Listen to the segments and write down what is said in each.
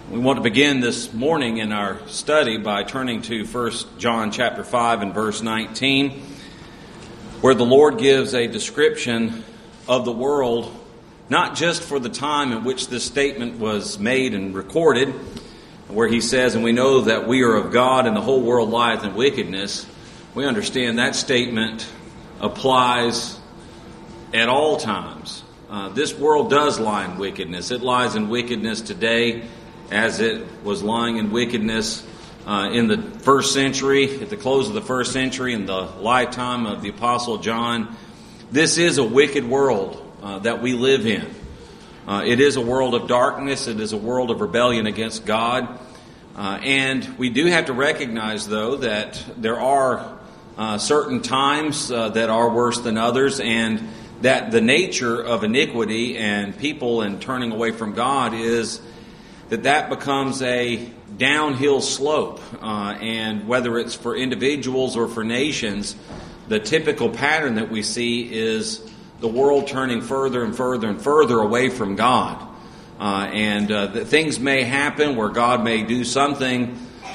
We want to begin this morning in our study by turning to 1 John chapter 5 and verse 19, where the Lord gives a description of the world, not just for the time in which this statement was made and recorded, where he says, "And we know that we are of God and the whole world lieth in wickedness." We understand that statement applies at all times. This world does lie in wickedness. It lies in wickedness today, as it was lying in wickedness in the first century, at the close of the first century, in the lifetime of the Apostle John. This is a wicked world that we live in. It is a world of darkness. It is a world of rebellion against God. And we do have to recognize, though, that there are certain times that are worse than others, and that the nature of iniquity and people and turning away from God is that becomes a downhill slope. And whether it's for individuals or for nations, the typical pattern that we see is the world turning further and further and further away from God. And things may happen where God may do something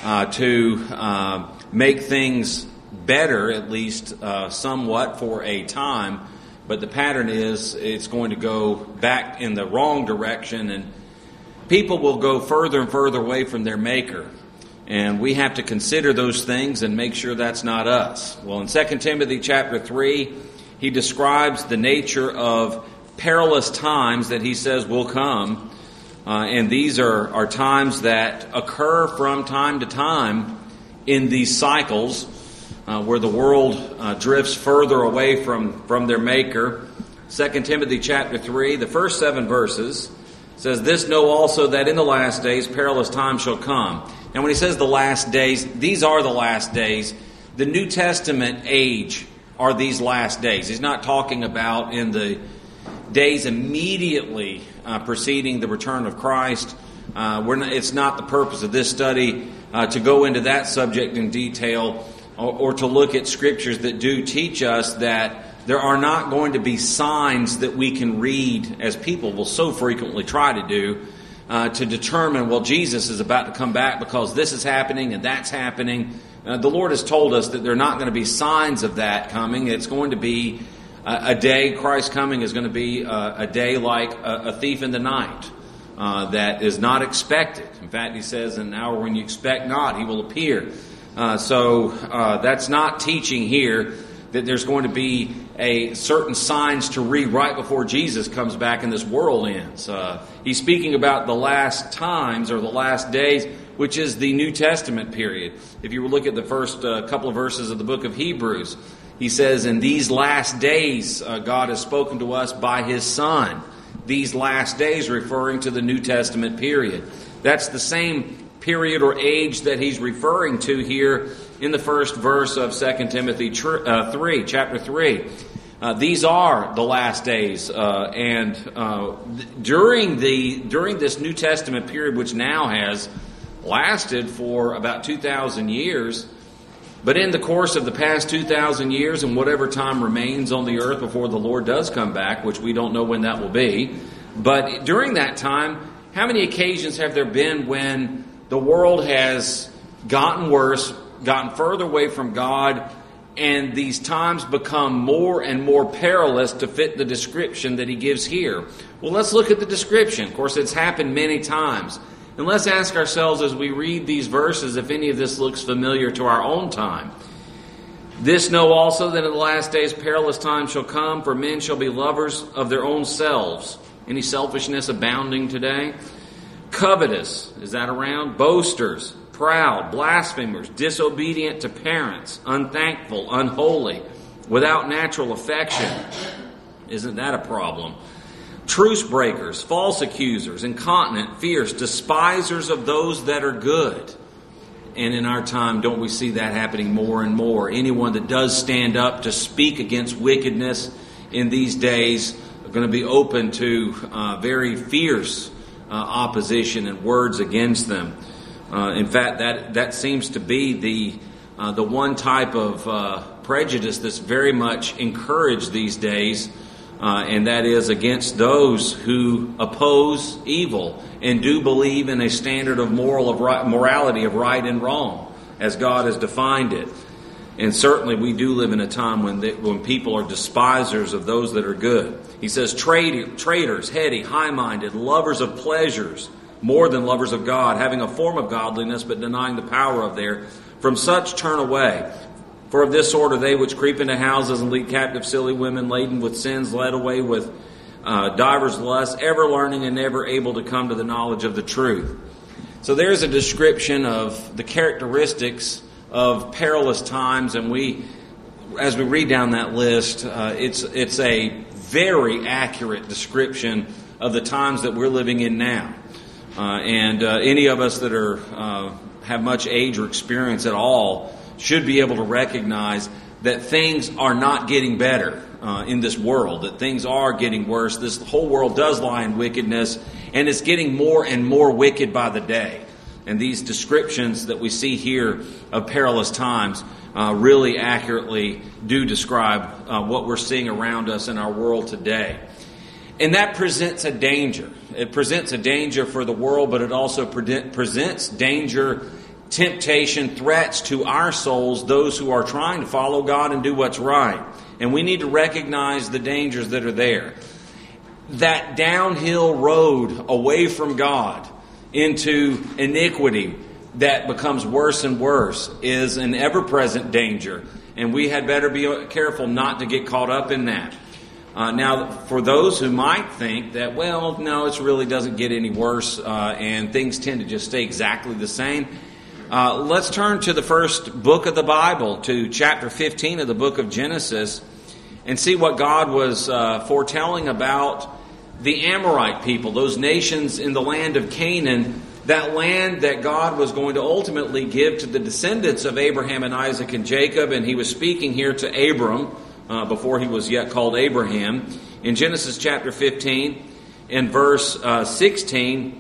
to make things better, at least somewhat for a time. But the pattern is it's going to go back in the wrong direction, and people will go further and further away from their Maker. And we have to consider those things and make sure that's not us. Well, in 2 Timothy chapter 3, he describes the nature of perilous times that he says will come. And these are times that occur from time to time in these cycles where the world drifts further away from their Maker. 2 Timothy chapter 3, the first 7 verses, says, "This know also that in the last days perilous times shall come." And when he says the last days, these are the last days. The New Testament age are these last days. He's not talking about in the days immediately preceding the return of Christ. It's not the purpose of this study to go into that subject in detail or to look at scriptures that do teach us that there are not going to be signs that we can read, as people will so frequently try to do, to determine, well, Jesus is about to come back because this is happening and that's happening. The Lord has told us that there are not going to be signs of that coming. It's going to be a day, Christ's coming is going to be a day like a thief in the night that is not expected. In fact, he says, "In an hour when you expect not, he will appear." So that's not teaching here that there's going to be a certain signs to read right before Jesus comes back and this world ends. He's speaking about the last times or the last days, which is the New Testament period. If you look at the first couple of verses of the book of Hebrews, he says, "In these last days, God has spoken to us by His Son." These last days referring to the New Testament period. That's the same period or age that he's referring to here in the first verse of 2 Timothy 3, chapter 3. These are the last days, and during this New Testament period, which now has lasted for about 2,000 years, but in the course of the past 2,000 years and whatever time remains on the earth before the Lord does come back, which we don't know when that will be, but during that time, how many occasions have there been when the world has gotten worse, gotten further away from God, and these times become more and more perilous to fit the description that he gives here? Well, let's look at the description. Of course, it's happened many times. And let's ask ourselves as we read these verses if any of this looks familiar to our own time. "This know also that in the last days perilous times shall come, for men shall be lovers of their own selves." Any selfishness abounding today? "Covetous," is that around? "Boasters, proud, blasphemers, disobedient to parents, unthankful, unholy, without natural affection." Isn't that a problem? "Truce breakers, false accusers, incontinent, fierce, despisers of those that are good." And in our time, don't we see that happening more and more? Anyone that does stand up to speak against wickedness in these days are going to be open to very fierce opposition and words against them. In fact, that seems to be the one type of prejudice that's very much encouraged these days and that is against those who oppose evil and do believe in a standard of morality of right and wrong, as God has defined it. And certainly we do live in a time when people are despisers of those that are good. He says, traitors, heady, high-minded, lovers of pleasures, more than lovers of God, having a form of godliness, but denying the power of there. From such turn away. For of this sort are they which creep into houses and lead captive silly women, laden with sins, led away with divers lusts, ever learning and never able to come to the knowledge of the truth. So there's a description of the characteristics of perilous times, and as we read down that list, it's a very accurate description of the times that we're living in now. And any of us that have much age or experience at all should be able to recognize that things are not getting better in this world, that things are getting worse. This whole world does lie in wickedness, and it's getting more and more wicked by the day. And these descriptions that we see here of perilous times really accurately do describe what we're seeing around us in our world today. And that presents a danger. It presents a danger for the world, but it also presents danger, temptation, threats to our souls, those who are trying to follow God and do what's right. And we need to recognize the dangers that are there. That downhill road away from God into iniquity that becomes worse and worse is an ever-present danger, and we had better be careful not to get caught up in that. Now, for those who might think that, well, no, it really doesn't get any worse, and things tend to just stay exactly the same, let's turn to the first book of the Bible, to chapter 15 of the book of Genesis, and see what God was foretelling about the Amorite people, those nations in the land of Canaan, that land that God was going to ultimately give to the descendants of Abraham and Isaac and Jacob. And he was speaking here to Abram before he was yet called Abraham. In Genesis chapter 15, in verse 16,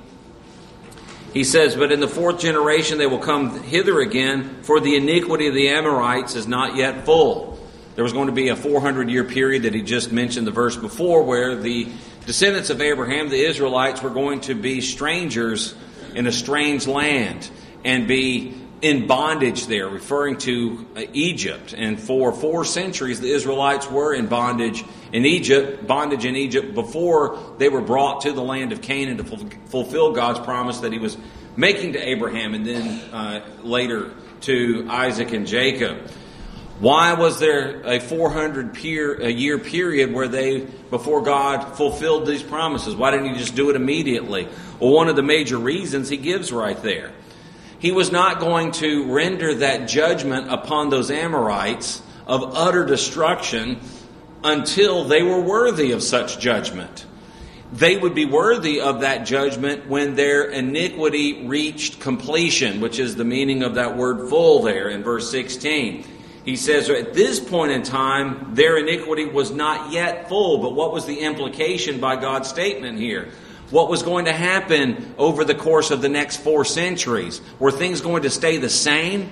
he says, "But in the fourth generation they will come hither again, for the iniquity of the Amorites is not yet full." There was going to be a 400-year period that he just mentioned the verse before, where the descendants of Abraham, the Israelites, were going to be strangers in a strange land and be in bondage there, referring to Egypt. And for 4 centuries, the Israelites were in bondage in Egypt before they were brought to the land of Canaan to fulfill God's promise that he was making to Abraham and then later to Isaac and Jacob. Why was there a 400-year period before God fulfilled these promises? Why didn't he just do it immediately? Well, one of the major reasons he gives right there. He was not going to render that judgment upon those Amorites of utter destruction until they were worthy of such judgment. They would be worthy of that judgment when their iniquity reached completion, which is the meaning of that word full there in verse 16. He says at this point in time, their iniquity was not yet full. But what was the implication by God's statement here? What was going to happen over the course of the next 4 centuries? Were things going to stay the same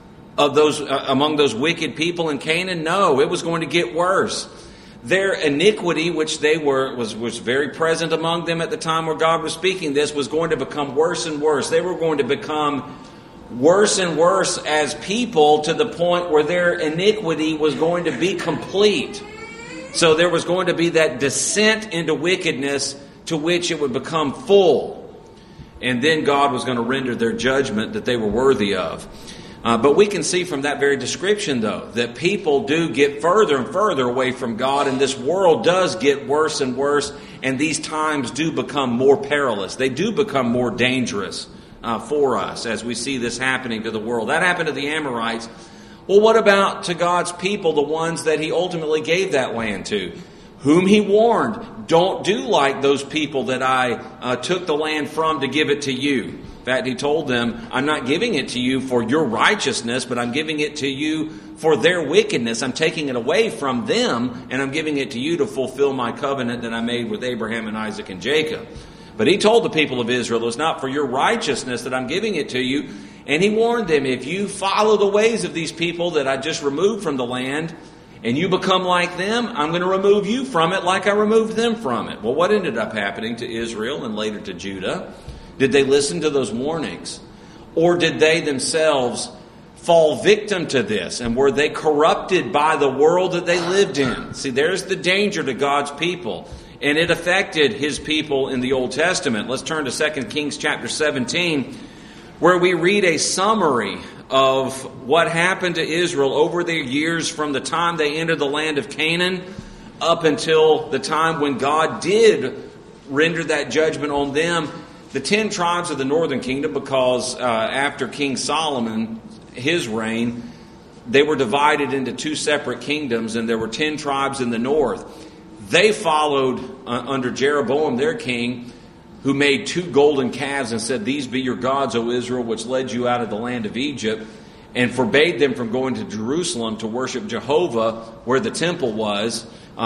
among those wicked people in Canaan? No, it was going to get worse. Their iniquity, which was very present among them at the time where God was speaking this, was going to become worse and worse. They were going to become worse and worse as people to the point where their iniquity was going to be complete. So there was going to be that descent into wickedness to which it would become full. And then God was going to render their judgment that they were worthy of. But we can see from that very description, though, that people do get further and further away from God, and this world does get worse and worse, and these times do become more perilous. They do become more dangerous for us as we see this happening to the world. That happened to the Amorites. Well, what about to God's people, the ones that he ultimately gave that land to? Whom he warned, don't do like those people that I took the land from to give it to you. In fact, he told them, I'm not giving it to you for your righteousness, but I'm giving it to you for their wickedness. I'm taking it away from them, and I'm giving it to you to fulfill my covenant that I made with Abraham and Isaac and Jacob. But he told the people of Israel, it's not for your righteousness that I'm giving it to you. And he warned them, if you follow the ways of these people that I just removed from the land, and you become like them, I'm going to remove you from it like I removed them from it. Well, what ended up happening to Israel and later to Judah? Did they listen to those warnings? Or did they themselves fall victim to this? And were they corrupted by the world that they lived in? See, there's the danger to God's people. And it affected His people in the Old Testament. Let's turn to 2 Kings chapter 17, where we read a summary of what happened to Israel over their years from the time they entered the land of Canaan up until the time when God did render that judgment on them. The 10 tribes of the northern kingdom, because after King Solomon, his reign, they were divided into 2 separate kingdoms, and there were 10 tribes in the north. They followed under Jeroboam, their king, who made 2 golden calves and said, "These be your gods, O Israel, which led you out of the land of Egypt," and forbade them from going to Jerusalem to worship Jehovah where the temple was.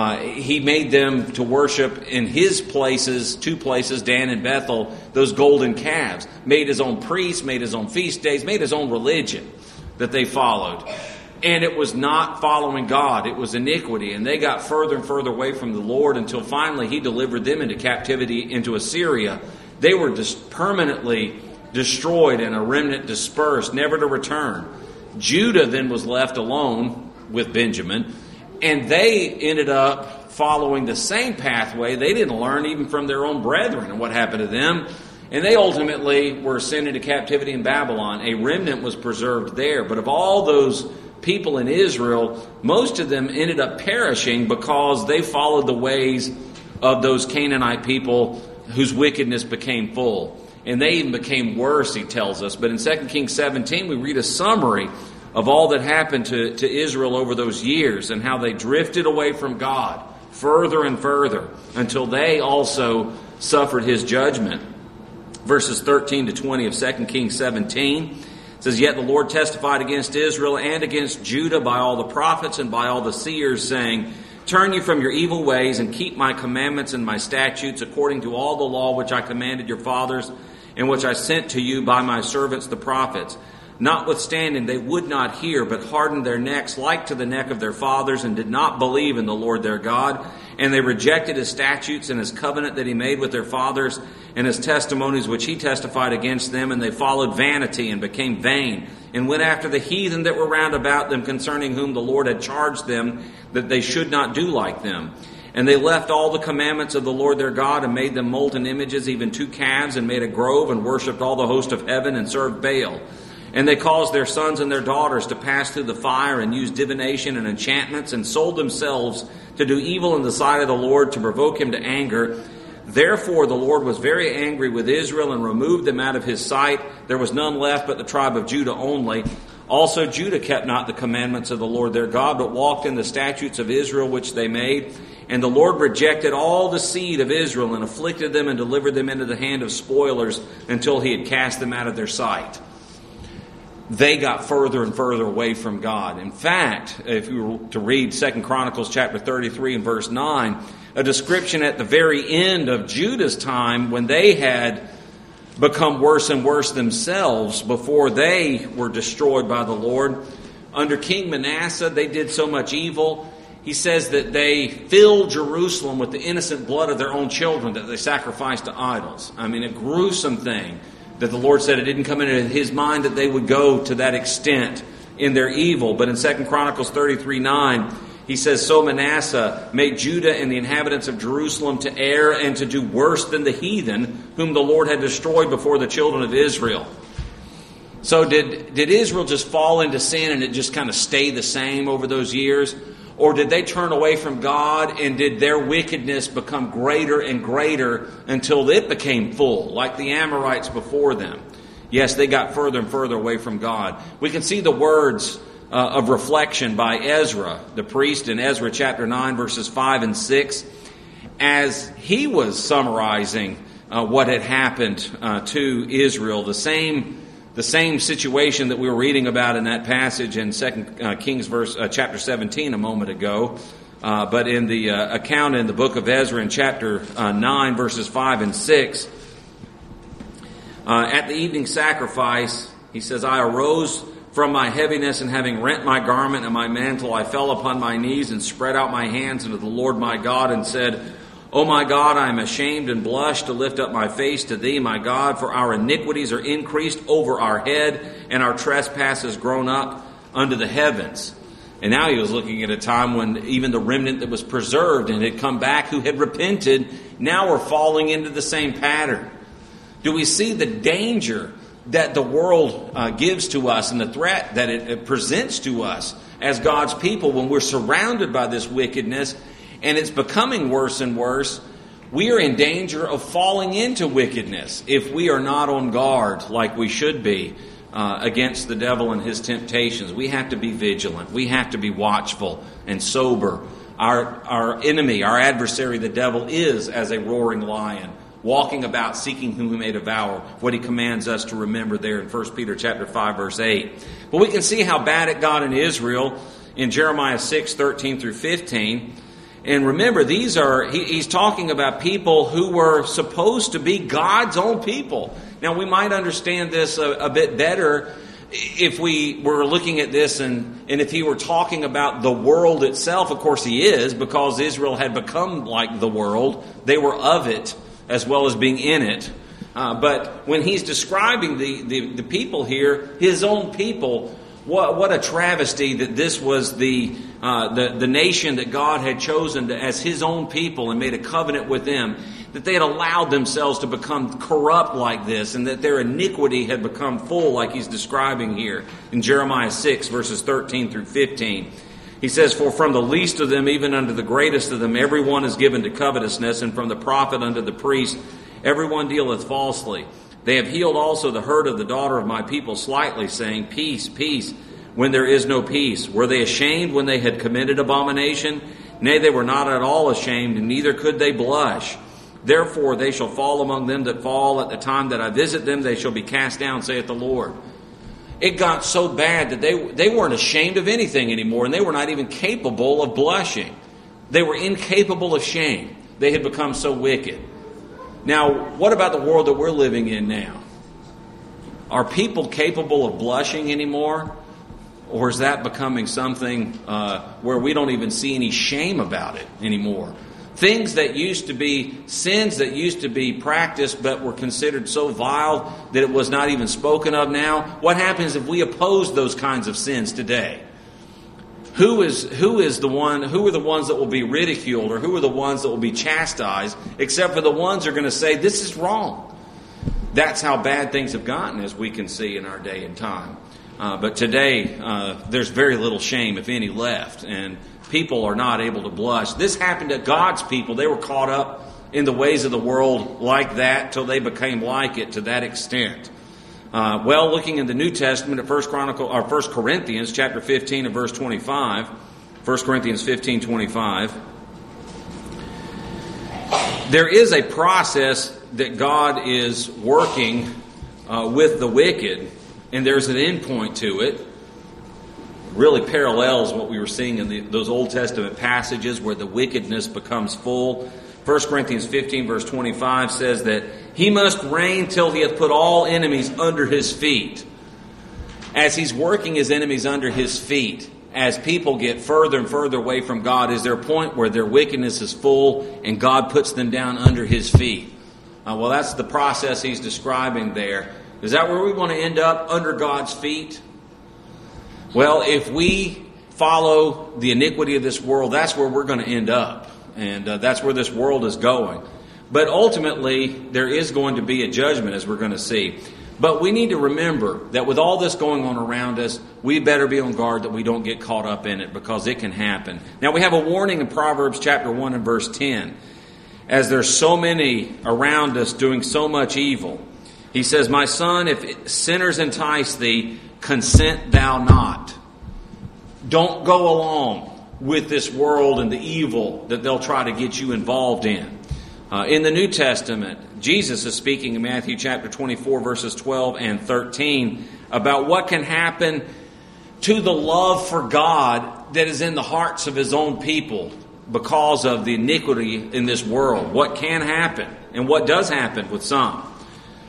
He made them to worship in his places, 2 places, Dan and Bethel, those golden calves. Made his own priests, made his own feast days, made his own religion that they followed. And it was not following God. It was iniquity. And they got further and further away from the Lord until finally He delivered them into captivity into Assyria. They were just permanently destroyed and a remnant dispersed, never to return. Judah then was left alone with Benjamin. And they ended up following the same pathway. They didn't learn even from their own brethren and what happened to them. And they ultimately were sent into captivity in Babylon. A remnant was preserved there. But of all those people in Israel, most of them ended up perishing because they followed the ways of those Canaanite people whose wickedness became full. And they even became worse, he tells us. But in 2 Kings 17, we read a summary of all that happened to Israel over those years and how they drifted away from God further and further until they also suffered His judgment. Verses 13 to 20 of 2 Kings 17 says, "Yet the Lord testified against Israel and against Judah by all the prophets and by all the seers, saying, Turn you from your evil ways and keep my commandments and my statutes according to all the law which I commanded your fathers and which I sent to you by my servants the prophets. Notwithstanding, they would not hear, but hardened their necks like to the neck of their fathers, and did not believe in the Lord their God. And they rejected His statutes and His covenant that He made with their fathers, and His testimonies which He testified against them. And they followed vanity and became vain, and went after the heathen that were round about them, concerning whom the Lord had charged them that they should not do like them. And they left all the commandments of the Lord their God, and made them molten images, even 2 calves, and made a grove, and worshipped all the host of heaven, and served Baal. And they caused their sons and their daughters to pass through the fire, and used divination and enchantments, and sold themselves to do evil in the sight of the Lord, to provoke Him to anger. Therefore the Lord was very angry with Israel, and removed them out of His sight. There was none left but the tribe of Judah only. Also Judah kept not the commandments of the Lord their God, but walked in the statutes of Israel which they made. And the Lord rejected all the seed of Israel, and afflicted them, and delivered them into the hand of spoilers, until He had cast them out of their sight." They got further and further away from God. In fact, if you were to read 2 Chronicles chapter 33 and verse 9, a description at the very end of Judah's time, when they had become worse and worse themselves before they were destroyed by the Lord. Under King Manasseh, they did so much evil. He says that they filled Jerusalem with the innocent blood of their own children that they sacrificed to idols. I mean, a gruesome thing. That the Lord said it didn't come into His mind that they would go to that extent in their evil. But in 2 Chronicles 33:9, he says, "So Manasseh made Judah and the inhabitants of Jerusalem to err and to do worse than the heathen, whom the Lord had destroyed before the children of Israel." So did Israel just fall into sin and it just kind of stay the same over those years? Or did they turn away from God, and did their wickedness become greater and greater until it became full, like the Amorites before them? Yes, they got further and further away from God. We can see the words of reflection by Ezra, the priest, in Ezra chapter 9, verses 5 and 6, as he was summarizing what had happened to Israel. The same situation that we were reading about in that passage in 2 Kings chapter 17 a moment ago. But in the account in the book of Ezra in chapter 9, verses 5 and 6, at the evening sacrifice, he says, "I arose from my heaviness, and having rent my garment and my mantle, I fell upon my knees and spread out my hands unto the Lord my God and said, O my God, I am ashamed and blush to lift up my face to thee, my God, for our iniquities are increased over our head, and our trespasses grown up unto the heavens. And now he was looking at a time when even the remnant that was preserved and had come back who had repented, now were falling into the same pattern. Do we see the danger that the world gives to us and the threat that it presents to us as God's people when we're surrounded by this wickedness and it's becoming worse and worse? We are in danger of falling into wickedness if we are not on guard like we should be against the devil and his temptations. We have to be vigilant. We have to be watchful and sober. Our enemy, our adversary, the devil, is as a roaring lion, walking about seeking whom he may devour, what he commands us to remember there in 1 Peter chapter 5, verse 8. But we can see how bad it got in Israel in Jeremiah 6, 13 through 15. And remember, he's talking about people who were supposed to be God's own people. Now, we might understand this a bit better if we were looking at this and if he were talking about the world itself. Of course he is, because Israel had become like the world. They were of it as well as being in it. But when he's describing the people here, his own people, what a travesty that this was the nation that God had chosen as his own people and made a covenant with them, that they had allowed themselves to become corrupt like this, and that their iniquity had become full like he's describing here in Jeremiah 6, verses 13 through 15. He says, For from the least of them, even unto the greatest of them, every one is given to covetousness, and from the prophet unto the priest, every one dealeth falsely. They have healed also the hurt of the daughter of my people slightly, saying, Peace, peace, when there is no peace. Were they ashamed when they had committed abomination? Nay, they were not at all ashamed, and neither could they blush. Therefore they shall fall among them that fall. At the time that I visit them, they shall be cast down, saith the Lord. It got so bad that they weren't ashamed of anything anymore, and they were not even capable of blushing. They were incapable of shame. They had become so wicked. Now, what about the world that we're living in now? Are people capable of blushing anymore? Or is that becoming something where we don't even see any shame about it anymore? Things that used to be sins that used to be practiced but were considered so vile that it was not even spoken of now. What happens if we oppose those kinds of sins today? Who are the ones that will be ridiculed, or who are the ones that will be chastised, except for the ones who are going to say, this is wrong? That's how bad things have gotten, as we can see in our day and time. But today, there's very little shame, if any, left, and people are not able to blush. This happened to God's people. They were caught up in the ways of the world like that till they became like it to that extent. Looking in the New Testament at 1 Corinthians chapter 15 and verse 25, 1 Corinthians 15:25, there is a process that God is working with the wicked, and there's an end point to it. Really parallels what we were seeing in those Old Testament passages where the wickedness becomes full. 1 Corinthians 15 verse 25 says that he must reign till he hath put all enemies under his feet. As he's working his enemies under his feet, as people get further and further away from God, is there a point where their wickedness is full and God puts them down under his feet? That's the process he's describing there. Is that where we want to end up, under God's feet? Well, if we follow the iniquity of this world, that's where we're going to end up. And that's where this world is going. But ultimately, there is going to be a judgment, as we're going to see. But we need to remember that with all this going on around us, we better be on guard that we don't get caught up in it, because it can happen. Now, we have a warning in Proverbs chapter 1 and verse 10. As there's so many around us doing so much evil, he says, My son, if sinners entice thee, consent thou not. Don't go along with this world and the evil that they'll try to get you involved in. In the New Testament, Jesus is speaking in Matthew chapter 24, verses 12 and 13, about what can happen to the love for God that is in the hearts of his own people because of the iniquity in this world. What can happen and what does happen with some.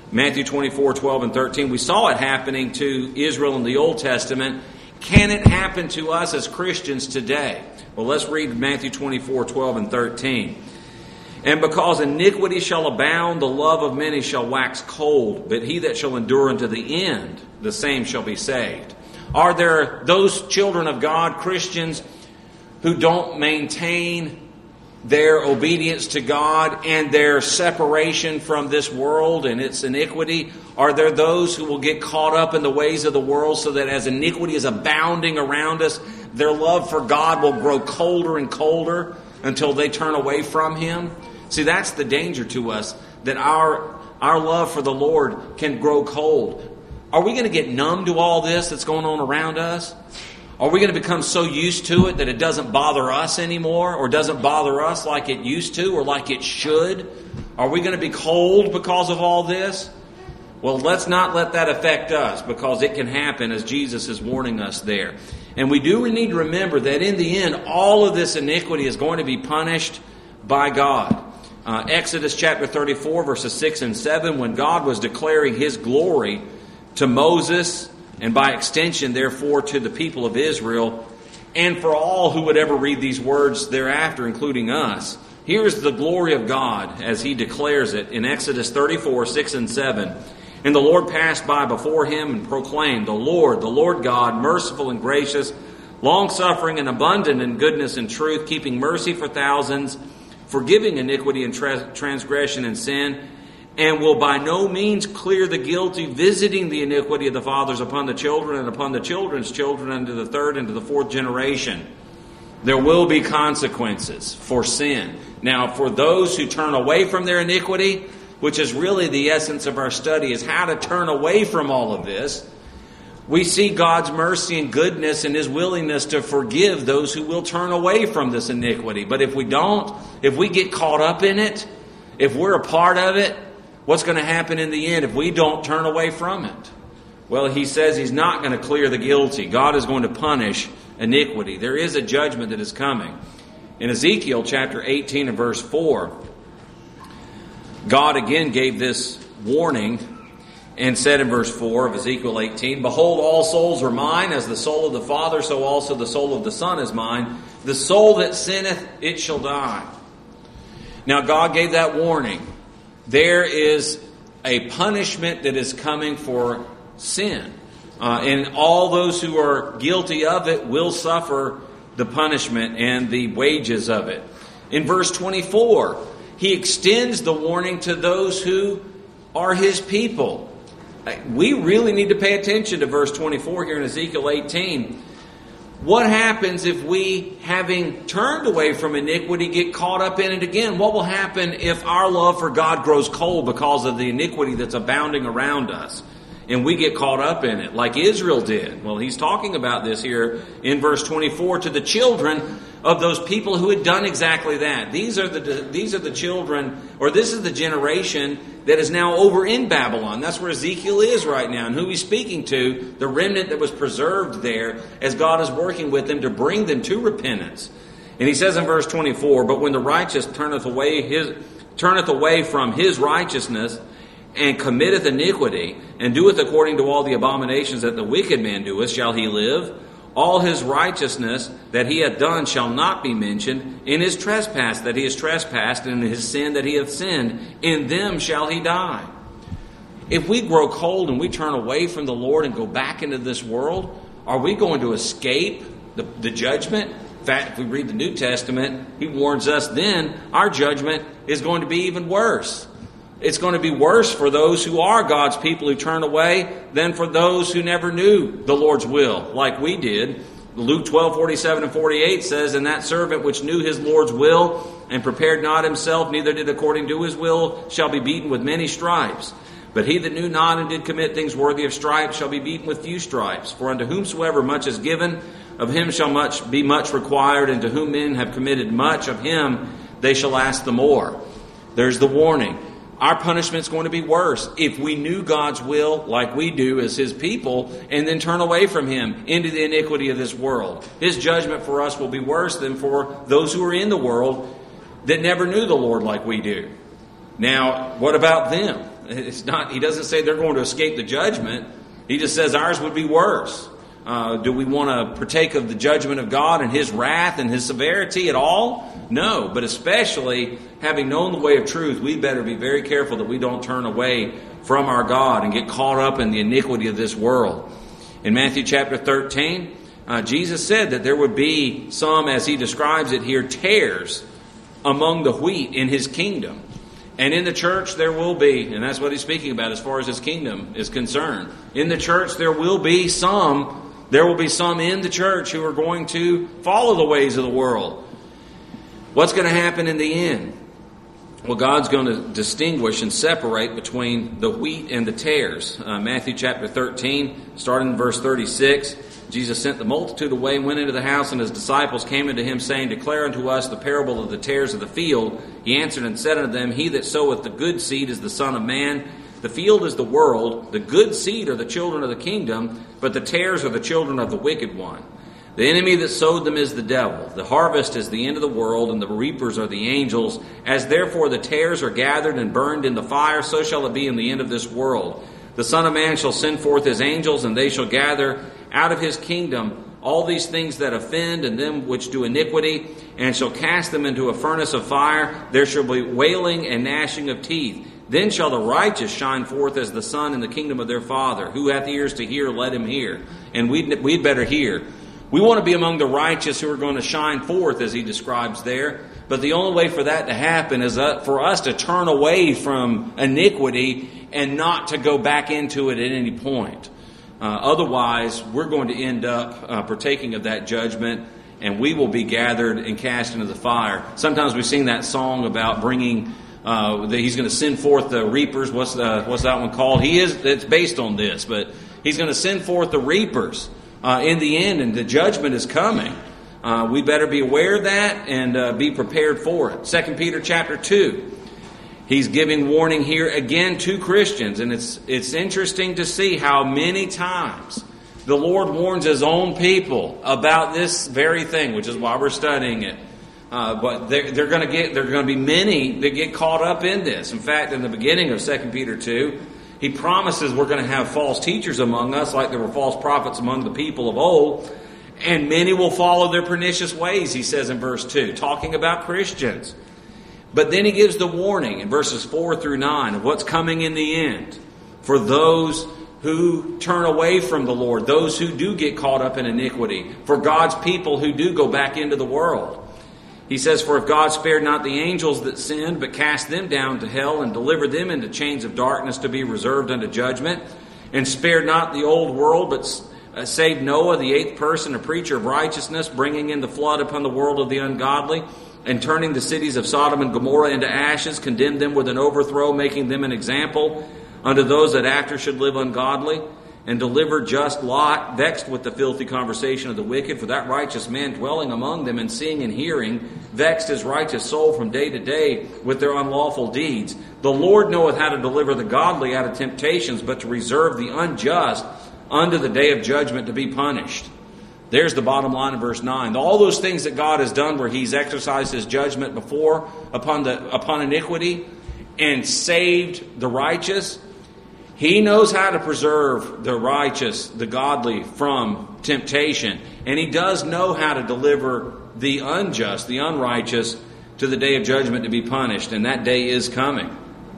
Matthew 24:12 and 13. We saw it happening to Israel in the Old Testament. Can it happen to us as Christians today? Well, let's read Matthew 24:12 and 13. And because iniquity shall abound, the love of many shall wax cold, but he that shall endure unto the end, the same shall be saved. Are there those children of God, Christians, who don't maintain their obedience to God and their separation from this world and its iniquity? Are there those who will get caught up in the ways of the world so that as iniquity is abounding around us, their love for God will grow colder and colder until they turn away from Him? See, that's the danger to us, that our love for the Lord can grow cold. Are we going to get numb to all this that's going on around us? Are we going to become so used to it that it doesn't bother us anymore, or doesn't bother us like it used to or like it should? Are we going to be cold because of all this? Well, let's not let that affect us, because it can happen, as Jesus is warning us there. And we do need to remember that in the end, all of this iniquity is going to be punished by God. Exodus chapter 34, verses 6 and 7, when God was declaring His glory to Moses, and by extension, therefore, to the people of Israel, and for all who would ever read these words thereafter, including us. Here's the glory of God as He declares it in Exodus 34, 6 and 7. And the Lord passed by before him and proclaimed, the Lord God, merciful and gracious, long-suffering and abundant in goodness and truth, keeping mercy for thousands, forgiving iniquity and transgression and sin, and will by no means clear the guilty, visiting the iniquity of the fathers upon the children and upon the children's children unto the third and to the fourth generation. There will be consequences for sin. Now, for those who turn away from their iniquity, which is really the essence of our study, is how to turn away from all of this, we see God's mercy and goodness and His willingness to forgive those who will turn away from this iniquity. But if we don't, if we get caught up in it, if we're a part of it, what's going to happen in the end if we don't turn away from it? Well, He says He's not going to clear the guilty. God is going to punish iniquity. There is a judgment that is coming. In Ezekiel chapter 18 and verse 4, God again gave this warning and said in verse 4 of Ezekiel 18, behold, all souls are mine, as the soul of the Father, so also the soul of the Son is mine. The soul that sinneth, it shall die. Now, God gave that warning. There is a punishment that is coming for sin. And all those who are guilty of it will suffer the punishment and the wages of it. In verse 24, He extends the warning to those who are His people. We really need to pay attention to verse 24 here in Ezekiel 18. What happens if we, having turned away from iniquity, get caught up in it again? What will happen if our love for God grows cold because of the iniquity that's abounding around us, and we get caught up in it like Israel did? Well, He's talking about this here in verse 24 to the children of those people who had done exactly that. These are the children, or this is the generation that is now over in Babylon. That's where Ezekiel is right now, and who he's speaking to, the remnant that was preserved there, as God is working with them to bring them to repentance. And He says in verse 24, but when the righteous turneth away from his righteousness, and committeth iniquity, and doeth according to all the abominations that the wicked man doeth, shall he live? All his righteousness that he hath done shall not be mentioned. In his trespass that he has trespassed, and in his sin that he hath sinned, in them shall he die. If we grow cold and we turn away from the Lord and go back into this world, are we going to escape the judgment? In fact, if we read the New Testament, He warns us then our judgment is going to be even worse. It's going to be worse for those who are God's people who turn away than for those who never knew the Lord's will, like we did. Luke 12:47 and 48 says, and that servant which knew his Lord's will and prepared not himself, neither did according to his will, shall be beaten with many stripes. But he that knew not and did commit things worthy of stripes shall be beaten with few stripes. For unto whomsoever much is given, of him shall much be much required, and to whom men have committed much, of him they shall ask the more. There's the warning. Our punishment's going to be worse if we knew God's will like we do as His people and then turn away from Him into the iniquity of this world. His judgment for us will be worse than for those who are in the world that never knew the Lord like we do. Now, what about them? It's not. He doesn't say they're going to escape the judgment. He just says ours would be worse. Do we want to partake of the judgment of God and His wrath and His severity at all? No, but especially having known the way of truth, we better be very careful that we don't turn away from our God and get caught up in the iniquity of this world. In Matthew chapter 13, Jesus said that there would be some, as He describes it here, tares among the wheat in His kingdom. And in the church there will be, and that's what He's speaking about as far as His kingdom is concerned. In the church there will be some in the church who are going to follow the ways of the world. What's going to happen in the end? Well, God's going to distinguish and separate between the wheat and the tares. Matthew chapter 13, starting in verse 36, Jesus sent the multitude away and went into the house, and His disciples came unto Him, saying, Declare unto us the parable of the tares of the field. He answered and said unto them, He that soweth the good seed is the Son of Man. The field is the world. The good seed are the children of the kingdom, but the tares are the children of the wicked one. The enemy that sowed them is the devil. The harvest is the end of the world, and the reapers are the angels. As therefore the tares are gathered and burned in the fire, so shall it be in the end of this world. The Son of Man shall send forth His angels, and they shall gather out of His kingdom all these things that offend and them which do iniquity, and shall cast them into a furnace of fire. There shall be wailing and gnashing of teeth. Then shall the righteous shine forth as the sun in the kingdom of their Father. Who hath ears to hear, let him hear. And we'd better hear. We want to be among the righteous who are going to shine forth, as He describes there. But the only way for that to happen is for us to turn away from iniquity and not to go back into it at any point. Otherwise, we're going to end up partaking of that judgment, and we will be gathered and cast into the fire. Sometimes we sing that song about bringing that He's going to send forth the reapers. What's that one called? It's based on this, but He's going to send forth the reapers in the end, and the judgment is coming. We better be aware of that and be prepared for it. 2 Peter chapter 2. He's giving warning here again to Christians, and it's interesting to see how many times the Lord warns His own people about this very thing, which is why we're studying it. But they're going to be many that get caught up in this. In fact, in the beginning of 2 Peter 2, He promises we're going to have false teachers among us, like there were false prophets among the people of old, and many will follow their pernicious ways, he says in verse 2, talking about Christians. But then he gives the warning in verses 4 through 9 of what's coming in the end for those who turn away from the Lord, those who do get caught up in iniquity, for God's people who do go back into the world. He says, For if God spared not the angels that sinned, but cast them down to hell and delivered them into chains of darkness to be reserved unto judgment, and spared not the old world, but saved Noah, the eighth person, a preacher of righteousness, bringing in the flood upon the world of the ungodly, and turning the cities of Sodom and Gomorrah into ashes, condemned them with an overthrow, making them an example unto those that after should live ungodly, and delivered just Lot, vexed with the filthy conversation of the wicked, for that righteous man dwelling among them and seeing and hearing, vexed his righteous soul from day to day with their unlawful deeds. The Lord knoweth how to deliver the godly out of temptations, but to reserve the unjust unto the day of judgment to be punished. There's the bottom line of verse 9. All those things that God has done where He's exercised His judgment before upon iniquity and saved the righteous, He knows how to preserve the righteous, the godly, from temptation. And He does know how to deliver the unjust, the unrighteous, to the day of judgment to be punished. And that day is coming.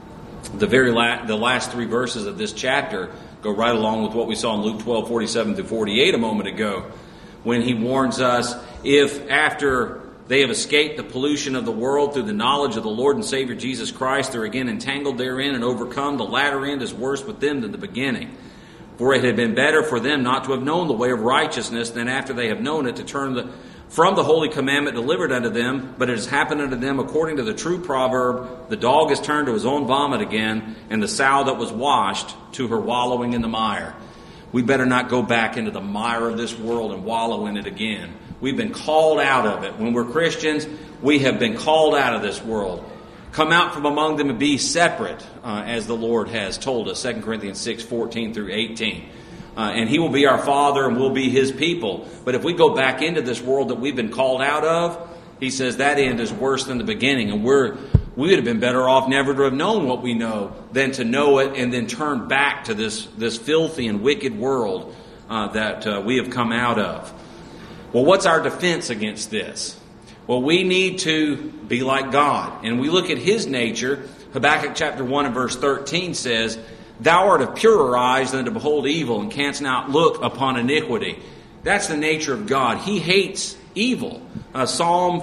The last three verses of this chapter go right along with what we saw in Luke 12:47-48 a moment ago, when He warns us, if after they have escaped the pollution of the world through the knowledge of the Lord and Savior Jesus Christ, they're again entangled therein and overcome, the latter end is worse with them than the beginning. For it had been better for them not to have known the way of righteousness than after they have known it to turn from the holy commandment delivered unto them. But it has happened unto them according to the true proverb, the dog is turned to his own vomit again, and the sow that was washed to her wallowing in the mire. We better not go back into the mire of this world and wallow in it again. We've been called out of it. When we're Christians, we have been called out of this world. Come out from among them and be separate, as the Lord has told us, 2 Corinthians 6:14-18. And He will be our Father and we'll be His people. But if we go back into this world that we've been called out of, He says that end is worse than the beginning. And we're we would have been better off never to have known what we know than to know it and then turn back to this filthy and wicked world that we have come out of. Well, what's our defense against this? Well, we need to be like God. And we look at His nature. Habakkuk chapter 1 and verse 13 says, "Thou art of purer eyes than to behold evil, and canst not look upon iniquity." That's the nature of God. He hates evil. Psalms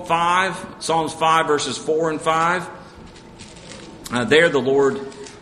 5 verses 4 and 5. There the Lord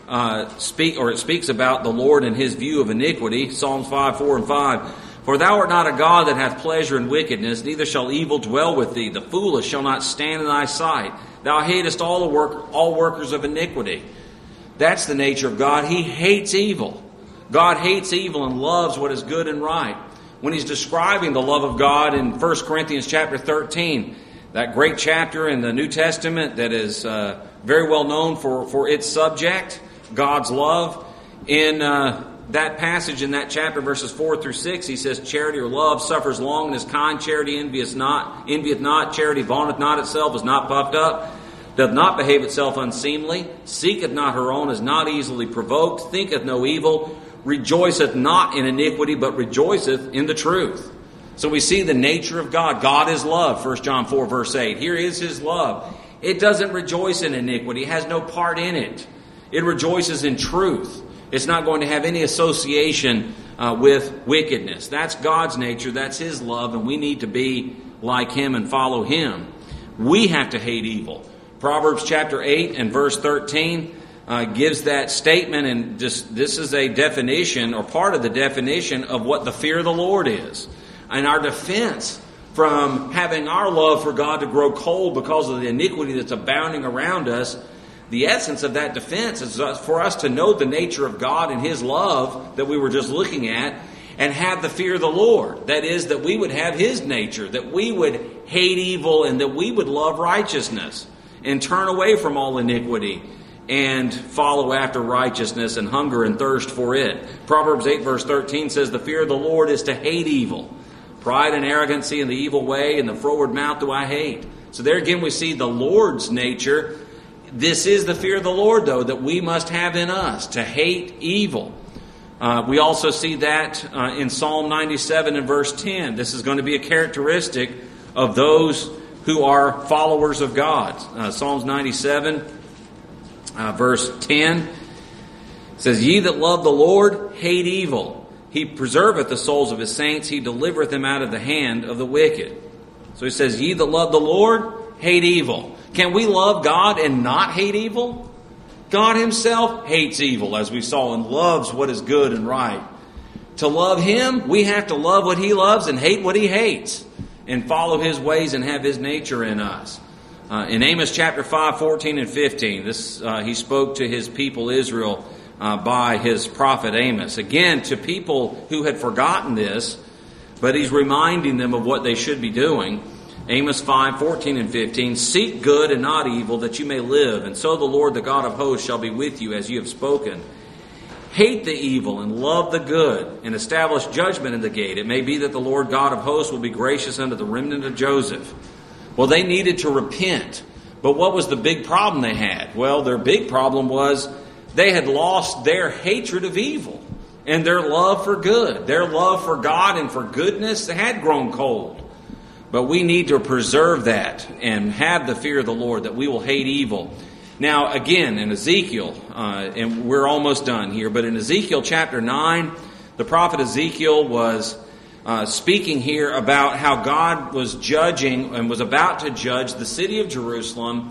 it speaks about the Lord and His view of iniquity. Psalms 5, 4 and 5. "For thou art not a God that hath pleasure in wickedness, neither shall evil dwell with thee. The foolish shall not stand in thy sight. Thou hatest all workers of iniquity." That's the nature of God. He hates evil. God hates evil and loves what is good and right. When He's describing the love of God in 1 Corinthians chapter 13, that great chapter in the New Testament that is very well known for its subject, God's love, in that passage in that chapter, verses 4 through 6, he says, "Charity or love suffers long and is kind. Charity envieth not. Charity vaunteth not itself, is not puffed up, doth not behave itself unseemly, seeketh not her own, is not easily provoked, thinketh no evil, rejoiceth not in iniquity, but rejoiceth in the truth." So we see the nature of God. God is love, 1 John 4 verse 8. Here is His love. It doesn't rejoice in iniquity. It has no part in it. It rejoices in truth. It's not going to have any association with wickedness. That's God's nature. That's His love, and we need to be like Him and follow Him. We have to hate evil. Proverbs chapter 8 and verse 13 gives that statement, and this is a definition, or part of the definition, of what the fear of the Lord is. And our defense from having our love for God to grow cold because of the iniquity that's abounding around us, the essence of that defense is for us to know the nature of God and His love that we were just looking at, and have the fear of the Lord. That is, that we would have His nature, that we would hate evil, and that we would love righteousness and turn away from all iniquity and follow after righteousness and hunger and thirst for it. Proverbs 8 verse 13 says, "The fear of the Lord is to hate evil. Pride and arrogancy and the evil way and the froward mouth do I hate." So there again we see the Lord's nature. This is the fear of the Lord, though, that we must have in us, to hate evil. We also see that in Psalm 97 and verse 10. This is going to be a characteristic of those who are followers of God. Psalms 97 verse 10 says, "Ye that love the Lord hate evil. He preserveth the souls of His saints. He delivereth them out of the hand of the wicked." So He says, "Ye that love the Lord hate evil." Can we love God and not hate evil? God Himself hates evil, as we saw, and loves what is good and right. To love Him, we have to love what He loves and hate what He hates, and follow His ways and have His nature in us. In Amos chapter 5, 14 and 15, He spoke to His people Israel by His prophet Amos. Again, to people who had forgotten this, but He's reminding them of what they should be doing. Amos 5, 14 and 15, "Seek good and not evil, that you may live, and so the Lord, the God of hosts, shall be with you as you have spoken. Hate the evil and love the good, and establish judgment in the gate. It may be that the Lord God of hosts will be gracious unto the remnant of Joseph." Well, they needed to repent. But what was the big problem they had? Well, their big problem was they had lost their hatred of evil and their love for good. Their love for God and for goodness had grown cold. But we need to preserve that and have the fear of the Lord, that we will hate evil. Now, again, in Ezekiel, and we're almost done here, but in Ezekiel chapter 9, the prophet Ezekiel was speaking here about how God was judging and was about to judge the city of Jerusalem.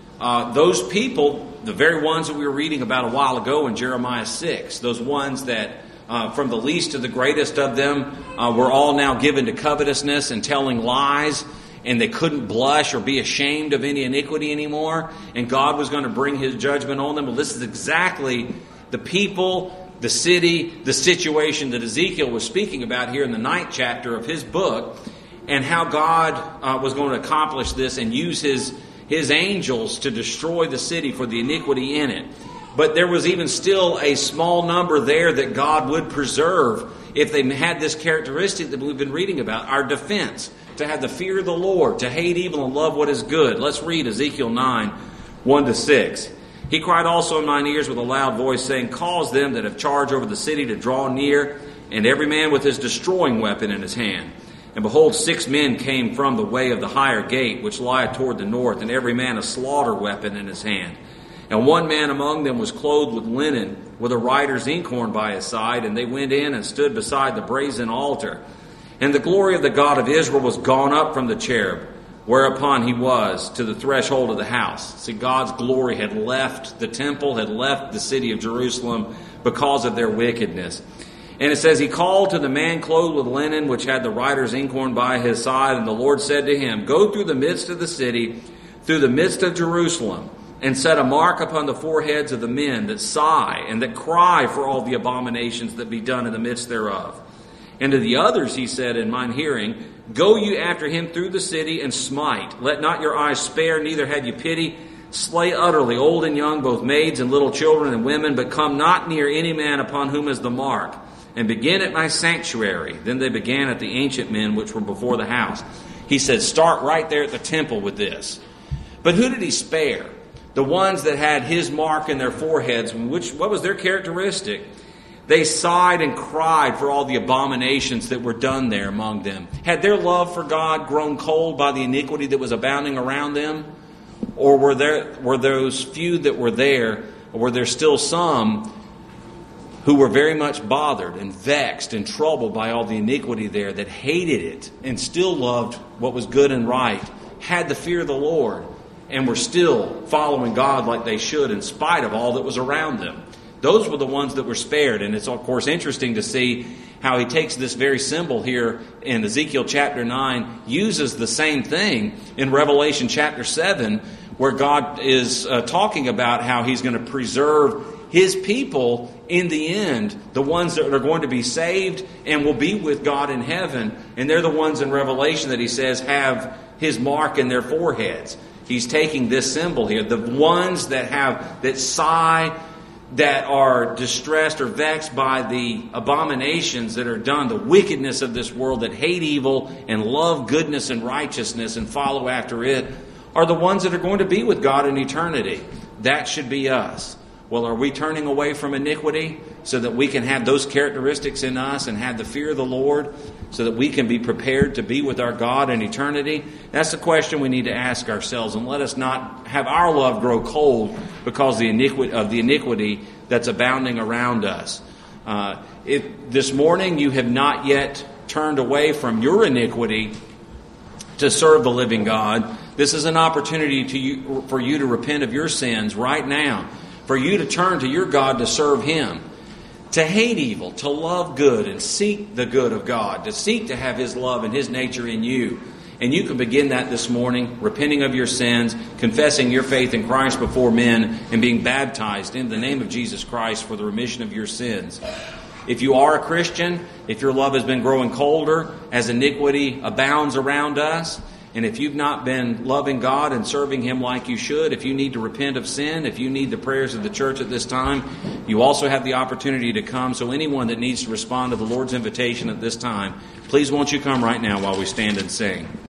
Those people, the very ones that we were reading about a while ago in Jeremiah 6, those ones that from the least to the greatest of them were all now given to covetousness and telling lies, and they couldn't blush or be ashamed of any iniquity anymore, and God was going to bring His judgment on them. Well, this is exactly the people, the city, the situation that Ezekiel was speaking about here in the 9th chapter of his book, and how God was going to accomplish this and use His angels to destroy the city for the iniquity in it. But there was even still a small number there that God would preserve if they had this characteristic that we've been reading about, our defense, to have the fear of the Lord, to hate evil and love what is good. Let's read Ezekiel 9, 1-6. He cried also in mine ears with a loud voice, saying, Cause them that have charge over the city to draw near, and every man with his destroying weapon in his hand. And behold, 6 men came from the way of the higher gate, which lieth toward the north, and every man a slaughter weapon in his hand. And one man among them was clothed with linen, with a writer's inkhorn by his side, and they went in and stood beside the brazen altar. And the glory of the God of Israel was gone up from the cherub, whereupon he was, to the threshold of the house. See, God's glory had left the temple, had left the city of Jerusalem because of their wickedness. And it says, He called to the man clothed with linen, which had the writer's inkhorn by his side, and the Lord said to him, Go through the midst of the city, through the midst of Jerusalem, and set a mark upon the foreheads of the men that sigh and that cry for all the abominations that be done in the midst thereof. And to the others he said in mine hearing, Go you after him through the city and smite. Let not your eyes spare, neither have you pity. Slay utterly old and young, both maids and little children and women, but come not near any man upon whom is the mark. And begin at my sanctuary. Then they began at the ancient men which were before the house. He said, start right there at the temple with this. But who did he spare? The ones that had his mark in their foreheads. What was their characteristic? They sighed and cried for all the abominations that were done there among them. Had their love for God grown cold by the iniquity that was abounding around them? Or were those few that were there, or were there still some who were very much bothered and vexed and troubled by all the iniquity there, that hated it and still loved what was good and right, had the fear of the Lord, and were still following God like they should in spite of all that was around them? Those were the ones that were spared. And it's, of course, interesting to see how he takes this very symbol here in Ezekiel chapter 9, uses the same thing in Revelation chapter 7, where God is talking about how he's going to preserve his people in the end, the ones that are going to be saved and will be with God in heaven. And they're the ones in Revelation that he says have his mark in their foreheads. He's taking this symbol here. The ones that sigh, that are distressed or vexed by the abominations that are done, the wickedness of this world, that hate evil and love goodness and righteousness and follow after it, are the ones that are going to be with God in eternity. That should be us. Well, are we turning away from iniquity so that we can have those characteristics in us and have the fear of the Lord so that we can be prepared to be with our God in eternity? That's the question we need to ask ourselves, and let us not have our love grow cold because of the iniquity that's abounding around us. This morning you have not yet turned away from your iniquity to serve the living God. This is an opportunity for you to repent of your sins right now, for you to turn to your God to serve Him, to hate evil, to love good, and seek the good of God, to seek to have His love and His nature in you. And you can begin that this morning, repenting of your sins, confessing your faith in Christ before men, and being baptized in the name of Jesus Christ for the remission of your sins. If you are a Christian, if your love has been growing colder as iniquity abounds around us, and if you've not been loving God and serving Him like you should, if you need to repent of sin, if you need the prayers of the church at this time, you also have the opportunity to come. So anyone that needs to respond to the Lord's invitation at this time, please won't you come right now while we stand and sing.